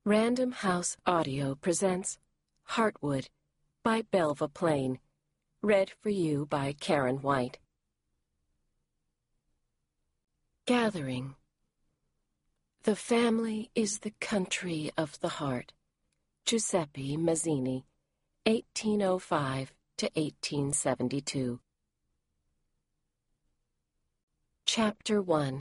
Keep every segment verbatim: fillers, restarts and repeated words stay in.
Random House Audio presents Heartwood by Belva Plain, read for you by Karen White. Gathering. The family is the country of the heart. Giuseppe Mazzini, eighteen oh five to eighteen seventy-two. Chapter one.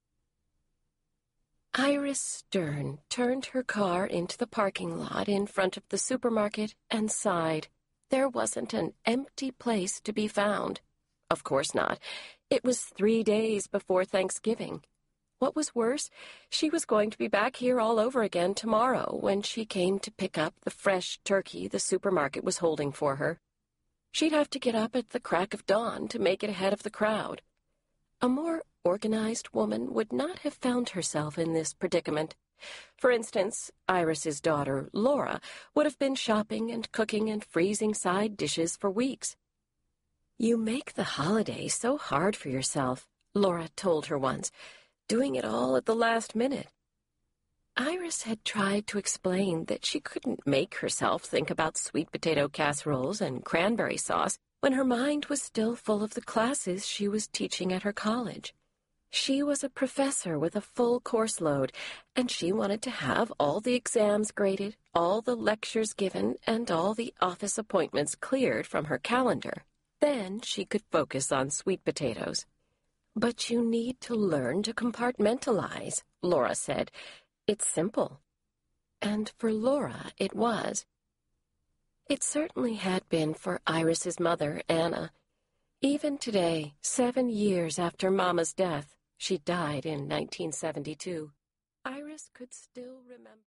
Iris Stern turned her car into the parking lot in front of the supermarket and sighed. There wasn't an empty place to be found. Of course not. It was three days before Thanksgiving. What was worse, she was going to be back here all over again tomorrow when she came to pick up the fresh turkey the supermarket was holding for her. She'd have to get up at the crack of dawn to make it ahead of the crowd. A more organized woman would not have found herself in this predicament. For instance, Iris's daughter, Laura, would have been shopping and cooking and freezing side dishes for weeks. "You make the holiday so hard for yourself," Laura told her once, "doing it all at the last minute." Iris had tried to explain that she couldn't make herself think about sweet potato casseroles and cranberry sauce when her mind was still full of the classes she was teaching at her college. She was a professor with a full course load, and she wanted to have all the exams graded, all the lectures given, and all the office appointments cleared from her calendar. Then she could focus on sweet potatoes. "But you need to learn to compartmentalize," Laura said. "It's simple." And for Laura it was. It certainly had been for Iris's mother, Anna. Even today, seven years after Mama's death, she died in nineteen seventy-two, Iris could still remember.